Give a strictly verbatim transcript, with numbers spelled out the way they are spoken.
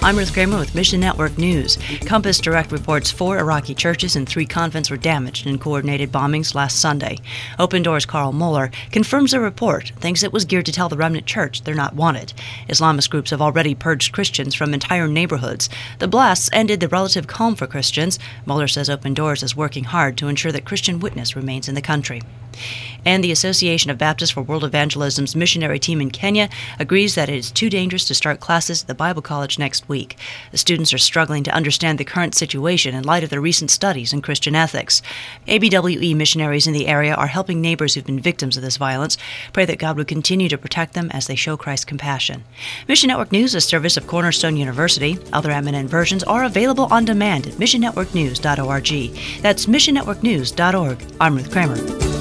I'm Ruth Kramer with Mission Network News. Compass Direct reports four Iraqi churches and three convents were damaged in coordinated bombings last Sunday. Open Doors' Carl Moeller confirms the report, thinks it was geared to tell the remnant church they're not wanted. Islamist groups have already purged Christians from entire neighborhoods. The blasts ended the relative calm for Christians. Moeller says Open Doors is working hard to ensure that Christian witness remains in the country. And the Association of Baptists for World Evangelism's missionary team in Kenya agrees that it is too dangerous to start classes at the Bible College next week. The students are struggling to understand the current situation in light of their recent studies in Christian ethics. A B W E missionaries in the area are helping neighbors who've been victims of this violence. Pray that God would continue to protect them as they show Christ's compassion. Mission Network News is a service of Cornerstone University. Other M N N versions are available on demand at mission network news dot org. That's mission network news dot org. I'm Ruth Kramer.